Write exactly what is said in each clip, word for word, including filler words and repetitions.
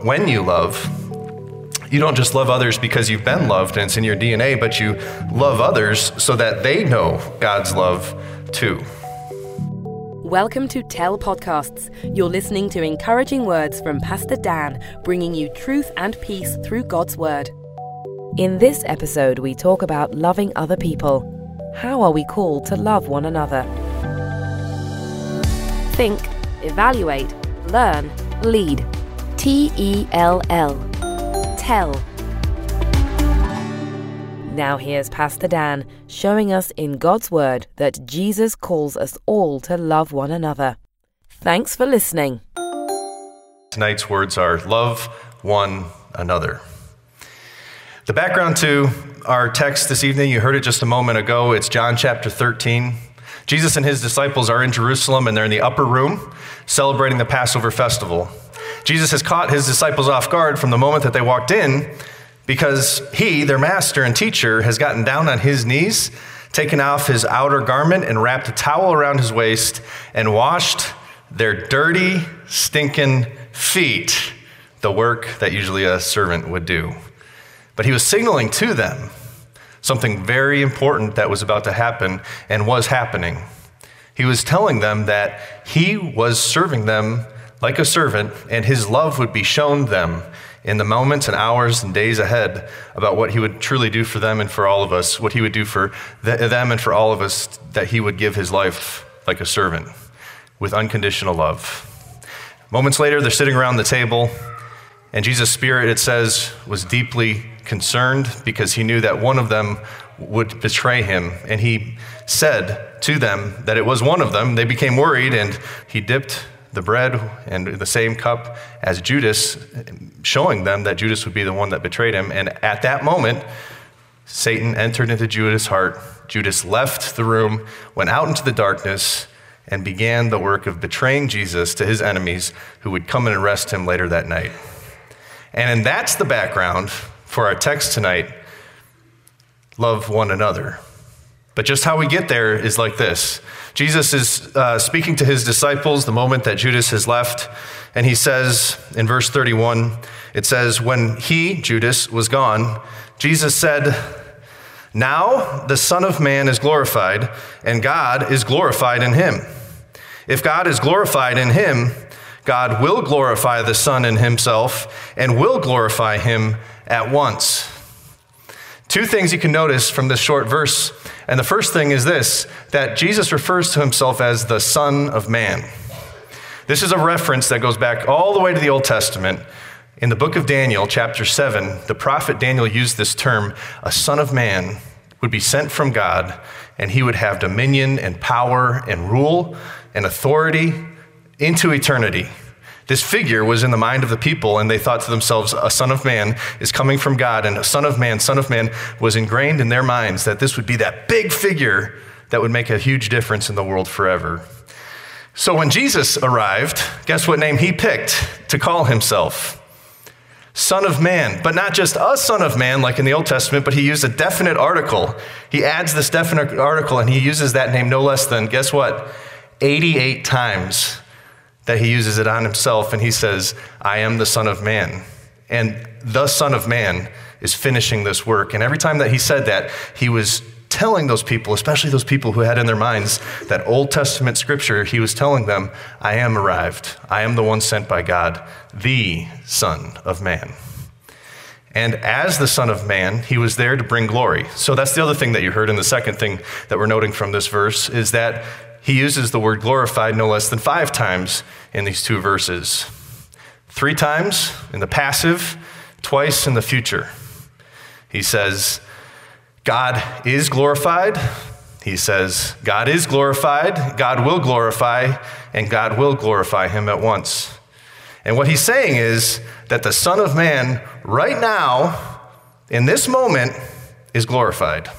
when you love, you don't just love others because you've been loved and it's in your D N A, but you love others so that they know God's love too. Welcome to Tell Podcasts. You're listening to encouraging words from Pastor Dan, bringing you truth and peace through God's Word. In this episode, we talk about loving other people. How are we called to love one another? Think, evaluate, learn, lead. T E L L. Tell. Now here's Pastor Dan showing us in God's Word that Jesus calls us all to love one another. Thanks for listening. Tonight's words are love one another. The background to our text this evening, you heard it just a moment ago. It's John chapter thirteen. Jesus and his disciples are in Jerusalem and they're in the upper room celebrating the Passover festival. Jesus has caught his disciples off guard from the moment that they walked in because he, their master and teacher, has gotten down on his knees, taken off his outer garment and wrapped a towel around his waist and washed their dirty, stinking feet, the work that usually a servant would do. But he was signaling to them something very important that was about to happen and was happening. He was telling them that he was serving them like a servant, and his love would be shown them in the moments and hours and days ahead about what he would truly do for them and for all of us, what he would do for them and for all of us, that he would give his life like a servant with unconditional love. Moments later, they're sitting around the table, and Jesus' spirit, it says, was deeply concerned because he knew that one of them would betray him, and he said to them that it was one of them. They became worried, and he dipped the bread and the same cup as Judas, showing them that Judas would be the one that betrayed him. And at that moment, Satan entered into Judas' heart. Judas left the room, went out into the darkness, and began the work of betraying Jesus to his enemies who would come and arrest him later that night. And that's the background for our text tonight, love one another. But just how we get there is like this. Jesus is uh, speaking to his disciples the moment that Judas has left, and he says in verse thirty-one, it says, when he, Judas, was gone, Jesus said, now the Son of Man is glorified, and God is glorified in him. If God is glorified in him, God will glorify the Son in himself, and will glorify him at once. Two things you can notice from this short verse. And the first thing is this, that Jesus refers to himself as the Son of Man. This is a reference that goes back all the way to the Old Testament. In the book of Daniel, chapter seven, the prophet Daniel used this term, a son of man would be sent from God, and he would have dominion and power and rule and authority into eternity. This figure was in the mind of the people, and they thought to themselves, a son of man is coming from God, and a son of man, son of man was ingrained in their minds that this would be that big figure that would make a huge difference in the world forever. So when Jesus arrived, guess what name he picked to call himself? Son of Man, but not just a son of man like in the Old Testament, but he used a definite article. He adds this definite article, and he uses that name no less than, guess what, eighty-eight times. That he uses it on himself, and he says, I am the Son of Man. And the Son of Man is finishing this work. And every time that he said that, he was telling those people, especially those people who had in their minds that Old Testament scripture, he was telling them, I am arrived. I am the one sent by God, the Son of Man. And as the Son of Man, he was there to bring glory. So that's the other thing that you heard. And the second thing that we're noting from this verse is that he uses the word glorified no less than five times in these two verses. Three times in the passive, twice in the future. He says, God is glorified. He says, God is glorified, God will glorify, and God will glorify him at once. And what he's saying is that the Son of Man right now, in this moment, is glorified. Do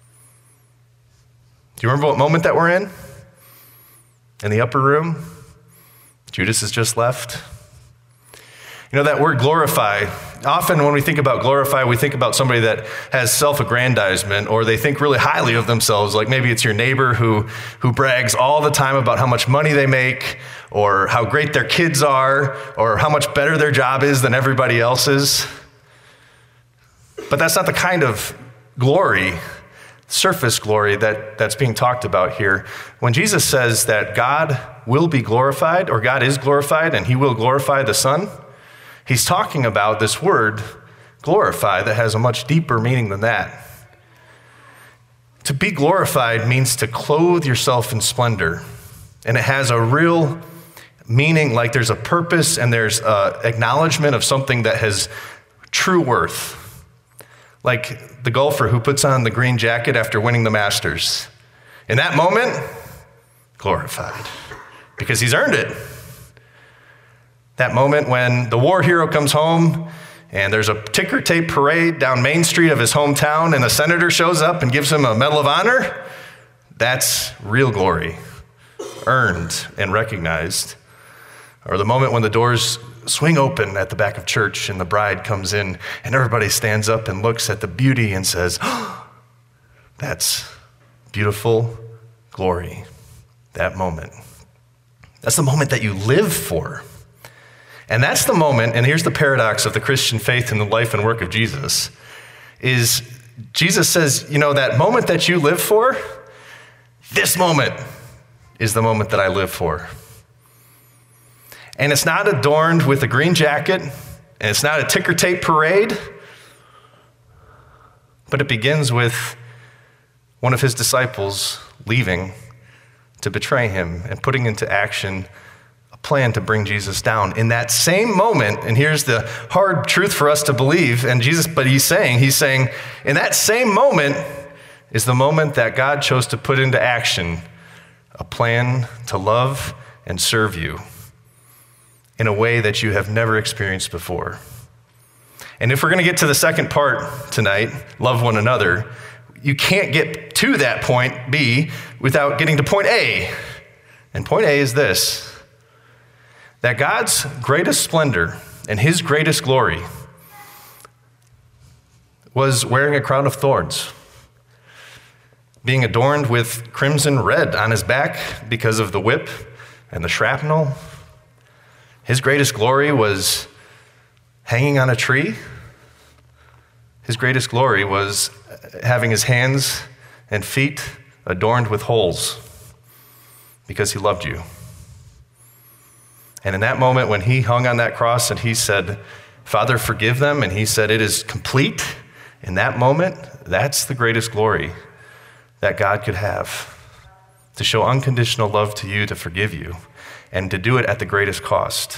you remember what moment that we're in? In the upper room, Judas has just left. You know, that word glorify, often when we think about glorify, we think about somebody that has self-aggrandizement, or they think really highly of themselves. Like maybe it's your neighbor who, who brags all the time about how much money they make, or how great their kids are, or how much better their job is than everybody else's. But that's not the kind of glory, surface glory, that, that's being talked about here. When Jesus says that God will be glorified, or God is glorified, and he will glorify the Son, he's talking about this word, glorify, that has a much deeper meaning than that. To be glorified means to clothe yourself in splendor. And it has a real meaning, like there's a purpose and there's an acknowledgement of something that has true worth. Like the golfer who puts on the green jacket after winning the Masters. In that moment, glorified, because he's earned it. That moment when the war hero comes home and there's a ticker tape parade down Main Street of his hometown and a senator shows up and gives him a Medal of Honor, that's real glory, earned and recognized. Or the moment when the doors swing open at the back of church and the bride comes in and everybody stands up and looks at the beauty and says, oh, that's beautiful glory, that moment. That's the moment that you live for. And that's the moment, and here's the paradox of the Christian faith and the life and work of Jesus, is Jesus says, you know, that moment that you live for, this moment is the moment that I live for. And it's not adorned with a green jacket, and it's not a ticker tape parade, but it begins with one of his disciples leaving to betray him and putting into action plan to bring Jesus down. In that same moment, and here's the hard truth for us to believe, and Jesus, but he's saying, he's saying, in that same moment is the moment that God chose to put into action a plan to love and serve you in a way that you have never experienced before. And if we're going to get to the second part tonight, love one another, you can't get to that point B without getting to point A. And point A is this: that God's greatest splendor and his greatest glory was wearing a crown of thorns, being adorned with crimson red on his back because of the whip and the shrapnel. His greatest glory was hanging on a tree. His greatest glory was having his hands and feet adorned with holes because he loved you. And in that moment when he hung on that cross and he said, Father, forgive them, and he said, it is complete, in that moment, that's the greatest glory that God could have, to show unconditional love to you, to forgive you, and to do it at the greatest cost.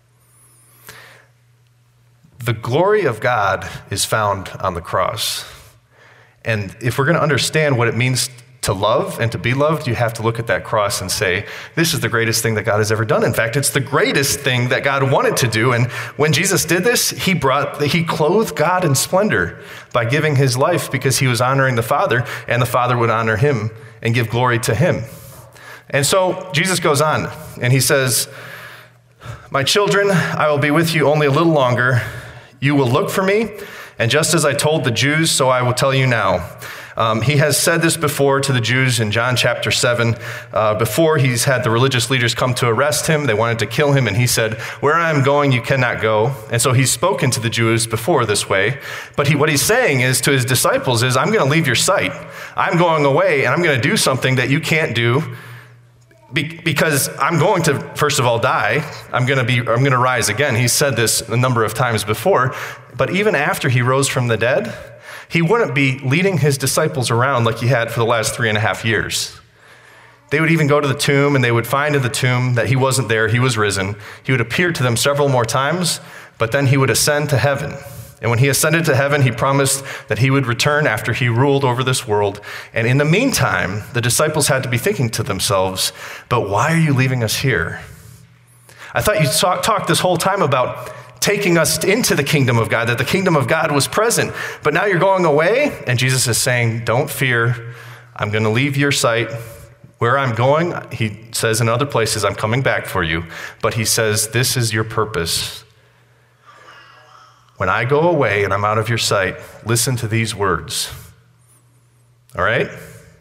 The glory of God is found on the cross. And if we're going to understand what it means to love and to be loved, you have to look at that cross and say, this is the greatest thing that God has ever done. In fact, it's the greatest thing that God wanted to do. And when Jesus did this, he brought, he clothed God in splendor by giving his life because he was honoring the Father, and the Father would honor him and give glory to him. And so Jesus goes on and he says, my children, I will be with you only a little longer. You will look for me. And just as I told the Jews, so I will tell you now. Um, he has said this before to the Jews in John chapter seven. Uh, before he's had the religious leaders come to arrest him, they wanted to kill him, and he said, where I am going, you cannot go. And so he's spoken to the Jews before this way. But he, what he's saying is to his disciples is, I'm going to leave your sight. I'm going away, and I'm going to do something that you can't do be, because I'm going to, first of all, die. I'm going to be, I'm going to rise again. He's said this a number of times before. But even after he rose from the dead, he wouldn't be leading his disciples around like he had for the last three and a half years. They would even go to the tomb and they would find in the tomb that he wasn't there, he was risen. He would appear to them several more times, but then he would ascend to heaven. And when he ascended to heaven, he promised that he would return after he ruled over this world. And in the meantime, the disciples had to be thinking to themselves, but why are you leaving us here? I thought you talk, talked this whole time about taking us into the kingdom of God, that the kingdom of God was present. But now you're going away, and Jesus is saying, don't fear. I'm going to leave your sight. Where I'm going, he says in other places, I'm coming back for you. But he says, this is your purpose. When I go away and I'm out of your sight, listen to these words. All right?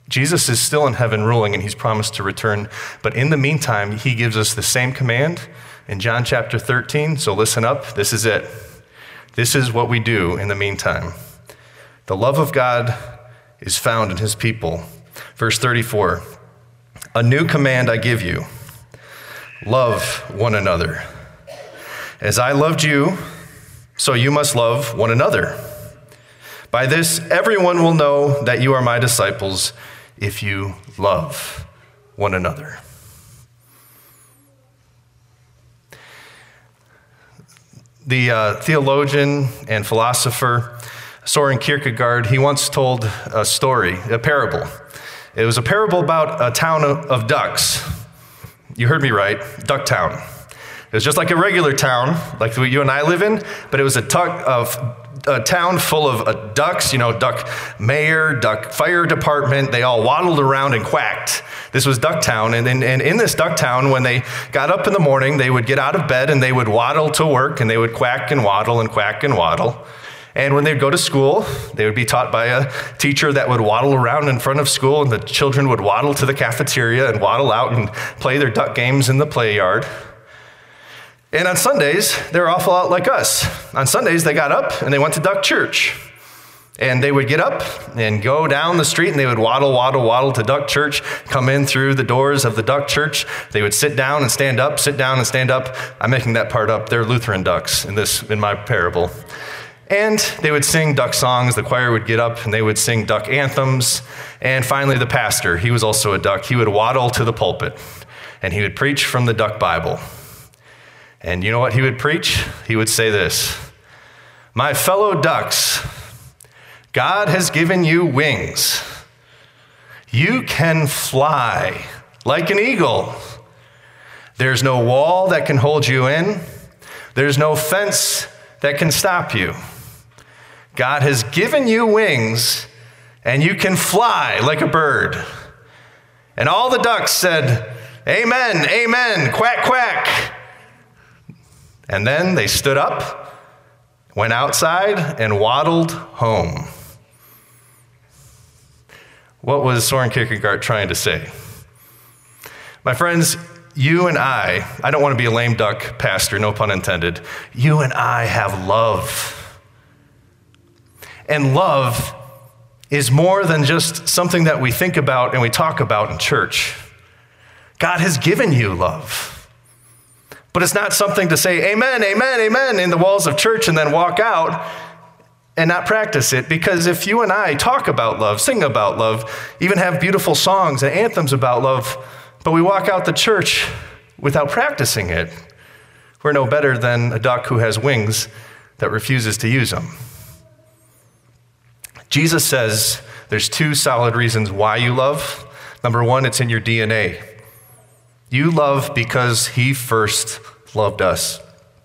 Jesus is still in heaven ruling, and he's promised to return. But in the meantime, he gives us the same command in John chapter thirteen. So listen up. This is it. This is what we do in the meantime. The love of God is found in his people. Verse thirty-four, a new command I give you, love one another. As I loved you, so you must love one another. By this, everyone will know that you are my disciples if you love one another. The uh, theologian and philosopher Soren Kierkegaard, he once told a story, a parable. It was a parable about a town of, of ducks. You heard me right, Ducktown. It was just like a regular town, like what you and I live in, but it was a, tuck of, a town full of uh, ducks, you know, duck mayor, duck fire department. They all waddled around and quacked. This was Ducktown, and, and, and in this Ducktown, when they got up in the morning, they would get out of bed and they would waddle to work, and they would quack and waddle and quack and waddle. And when they'd go to school, they would be taught by a teacher that would waddle around in front of school, and the children would waddle to the cafeteria and waddle out and play their duck games in the play yard. And on Sundays, they were awful lot like us. On Sundays, they got up and they went to duck church. And they would get up and go down the street, and they would waddle, waddle, waddle to duck church, come in through the doors of the duck church. They would sit down and stand up, sit down and stand up. I'm making that part up. They're Lutheran ducks in this, in my parable. And they would sing duck songs. The choir would get up and they would sing duck anthems. And finally, the pastor, he was also a duck. He would waddle to the pulpit and he would preach from the Duck Bible. And you know what he would preach? He would say this: my fellow ducks, God has given you wings. You can fly like an eagle. There's no wall that can hold you in. There's no fence that can stop you. God has given you wings, and you can fly like a bird. And all the ducks said, amen, amen, quack, quack. And then they stood up, went outside, and waddled home. What was Soren Kierkegaard trying to say? My friends, you and I, I don't want to be a lame duck pastor, no pun intended. You and I have love. And love is more than just something that we think about and we talk about in church. God has given you love. But it's not something to say, amen, amen, amen, in the walls of church and then walk out and not practice it. Because if you and I talk about love, sing about love, even have beautiful songs and anthems about love, but we walk out the church without practicing it, we're no better than a duck who has wings that refuses to use them. Jesus says there's two solid reasons why you love. Number one, it's in your D N A. You love because he first loved us.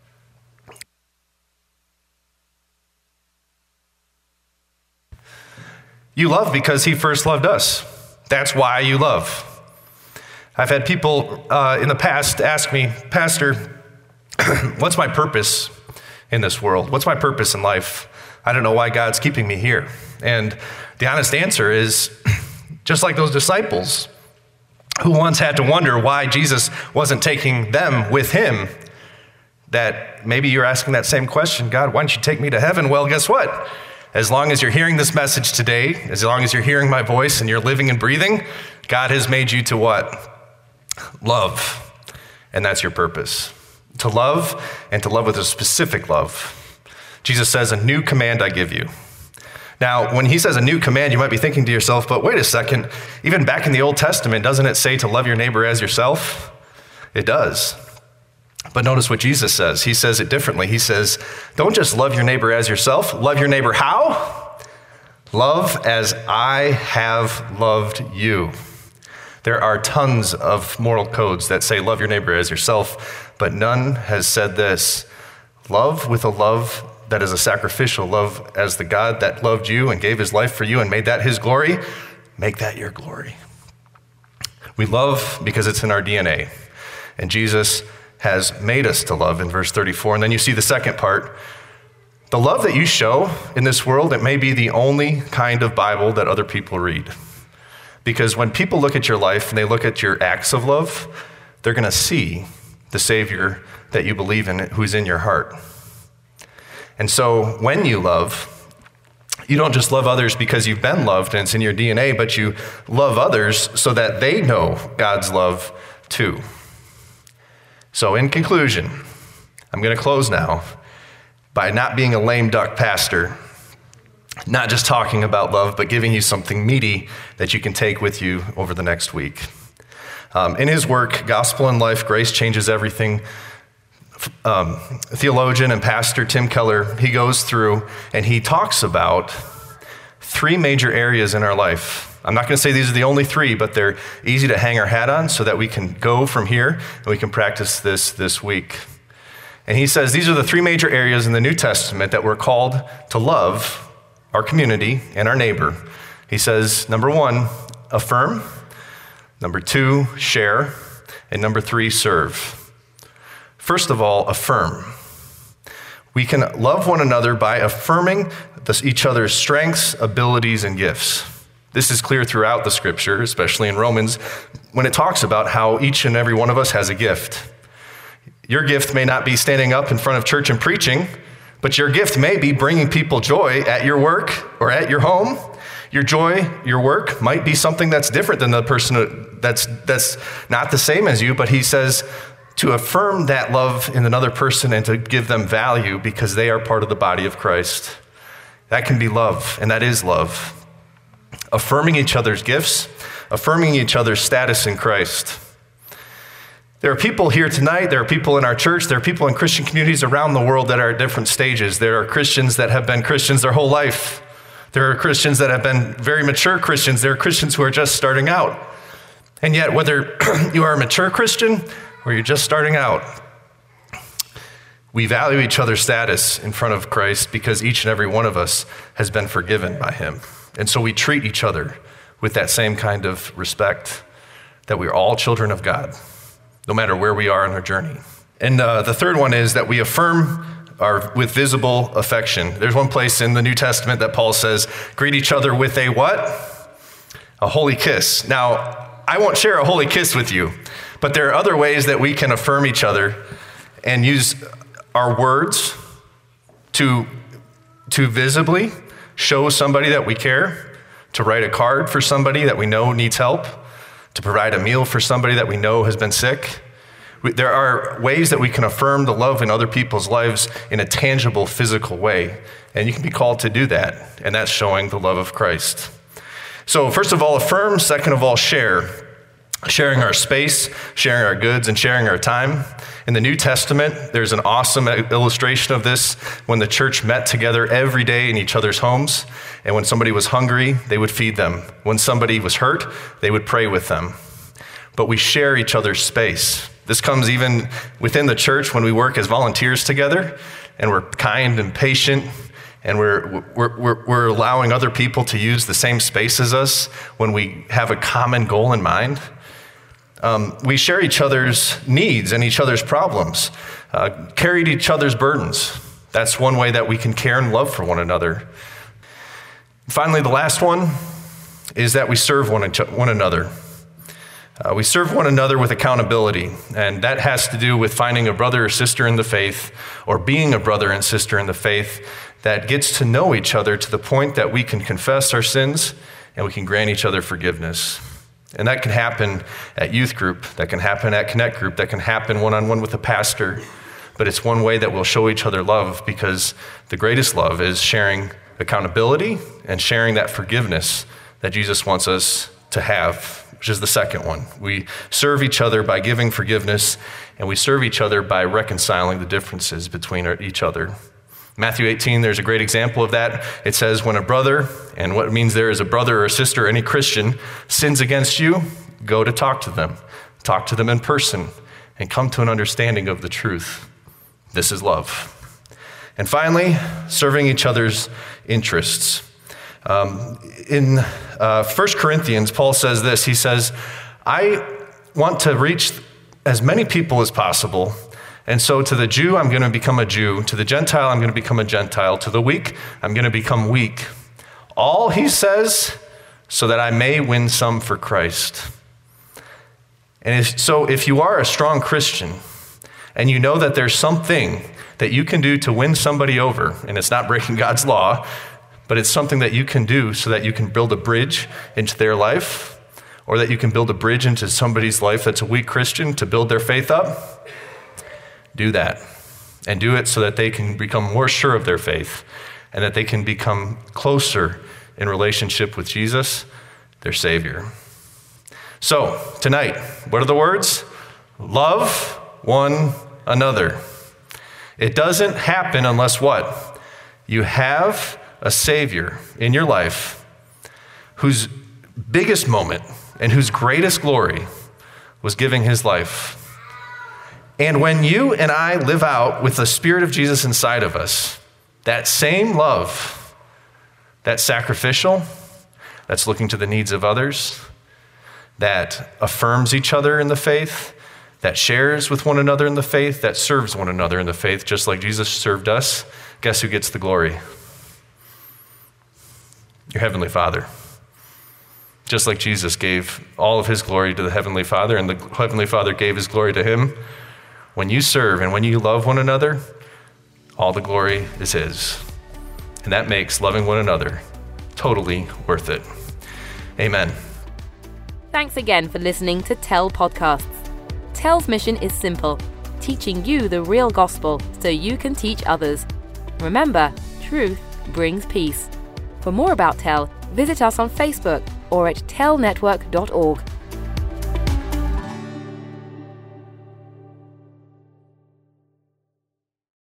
You love because he first loved us. That's why you love. I've had people uh, in the past ask me, Pastor, what's my purpose in this world? What's my purpose in life? I don't know why God's keeping me here. And the honest answer is, just like those disciples who once had to wonder why Jesus wasn't taking them with him, that maybe you're asking that same question, God, why don't you take me to heaven? Well, guess what? As long as you're hearing this message today, as long as you're hearing my voice and you're living and breathing, God has made you to what? Love. And that's your purpose. To love, and to love with a specific love. Jesus says, a new command I give you. Now, when he says a new command, you might be thinking to yourself, but wait a second, even back in the Old Testament, doesn't it say to love your neighbor as yourself? It does. But notice what Jesus says. He says it differently. He says, don't just love your neighbor as yourself. Love your neighbor how? Love as I have loved you. There are tons of moral codes that say love your neighbor as yourself, but none has said this. Love with a love that is a sacrificial love as the God that loved you and gave his life for you and made that his glory, make that your glory. We love because it's in our D N A. And Jesus has made us to love in verse thirty-four. And then you see the second part. The love that you show in this world, it may be the only kind of Bible that other people read. Because when people look at your life and they look at your acts of love, they're going to see the Savior that you believe in, who's in your heart. And so when you love, you don't just love others because you've been loved and it's in your D N A, but you love others so that they know God's love too. So in conclusion, I'm going to close now by not being a lame duck pastor, not just talking about love, but giving you something meaty that you can take with you over the next week. Um, in his work, Gospel in Life, Grace Changes Everything, um, theologian and pastor Tim Keller, he goes through and he talks about three major areas in our life. I'm not going to say these are the only three, but they're easy to hang our hat on so that we can go from here and we can practice this this week. And he says these are the three major areas in the New Testament that we're called to love our community and our neighbor. He says, number one, affirm. Number two, share. And number three, serve. First of all, affirm. We can love one another by affirming each other's strengths, abilities, and gifts. This is clear throughout the scripture, especially in Romans, when it talks about how each and every one of us has a gift. Your gift may not be standing up in front of church and preaching, but your gift may be bringing people joy at your work or at your home. Your joy, your work might be something that's different than the person that's that's not the same as you, but he says to affirm that love in another person and to give them value because they are part of the body of Christ. That can be love, and that is love. Affirming each other's gifts, affirming each other's status in Christ. There are people here tonight, there are people in our church, there are people in Christian communities around the world that are at different stages. There are Christians that have been Christians their whole life. There are Christians that have been very mature Christians. There are Christians who are just starting out. And yet, whether you are a mature Christian or you're just starting out, we value each other's status in front of Christ because each and every one of us has been forgiven by him. And so we treat each other with that same kind of respect, that we are all children of God, no matter where we are in our journey. And uh, the third one is that we affirm our with visible affection. There's one place in the New Testament that Paul says, greet each other with a what? A holy kiss. Now, I won't share a holy kiss with you, but there are other ways that we can affirm each other and use our words to, to visibly show somebody that we care, to write a card for somebody that we know needs help, to provide a meal for somebody that we know has been sick. We, there are ways that we can affirm the love in other people's lives in a tangible, physical way, and you can be called to do that, and that's showing the love of Christ. So first of all, affirm. Second of all, share. Sharing our space, sharing our goods, and sharing our time. In the New Testament, there's an awesome illustration of this when the church met together every day in each other's homes. And when somebody was hungry, they would feed them. When somebody was hurt, they would pray with them. But we share each other's space. This comes even within the church when we work as volunteers together, and we're kind and patient, and we're, we're, we're, we're allowing other people to use the same space as us when we have a common goal in mind. Um, we share each other's needs and each other's problems, uh, carried each other's burdens. That's one way that we can care and love for one another. Finally, the last one is that we serve one, one another. Uh, we serve one another with accountability, and that has to do with finding a brother or sister in the faith, or being a brother and sister in the faith that gets to know each other to the point that we can confess our sins and we can grant each other forgiveness. And that can happen at youth group, that can happen at Connect group, that can happen one-on-one with a pastor. But it's one way that we'll show each other love, because the greatest love is sharing accountability and sharing that forgiveness that Jesus wants us to have, which is the second one. We serve each other by giving forgiveness, and we serve each other by reconciling the differences between each other. Matthew eighteen, there's a great example of that. It says, when a brother, and what it means there is a brother or a sister, any Christian, sins against you, go to talk to them. Talk to them in person and come to an understanding of the truth. This is love. And finally, serving each other's interests. Um, in uh, First Corinthians, Paul says this. He says, I want to reach as many people as possible. And so to the Jew, I'm going to become a Jew. To the Gentile, I'm going to become a Gentile. To the weak, I'm going to become weak. All, he says, so that I may win some for Christ. And if, so if you are a strong Christian and you know that there's something that you can do to win somebody over, and it's not breaking God's law, but it's something that you can do so that you can build a bridge into their life, or that you can build a bridge into somebody's life that's a weak Christian to build their faith up, do that. And do it so that they can become more sure of their faith and that they can become closer in relationship with Jesus, their Savior. So, tonight, what are the words? Love one another. It doesn't happen unless what? You have a Savior in your life whose biggest moment and whose greatest glory was giving his life. And when you and I live out with the Spirit of Jesus inside of us, that same love, that sacrificial, that's looking to the needs of others, that affirms each other in the faith, that shares with one another in the faith, that serves one another in the faith, just like Jesus served us, guess who gets the glory? Your Heavenly Father. Just like Jesus gave all of his glory to the Heavenly Father, and the Heavenly Father gave his glory to him, when you serve and when you love one another, all the glory is his. And that makes loving one another totally worth it. Amen. Thanks again for listening to Tell Podcasts. Tell's mission is simple, teaching you the real gospel so you can teach others. Remember, truth brings peace. For more about Tell, visit us on Facebook or at tell network dot org.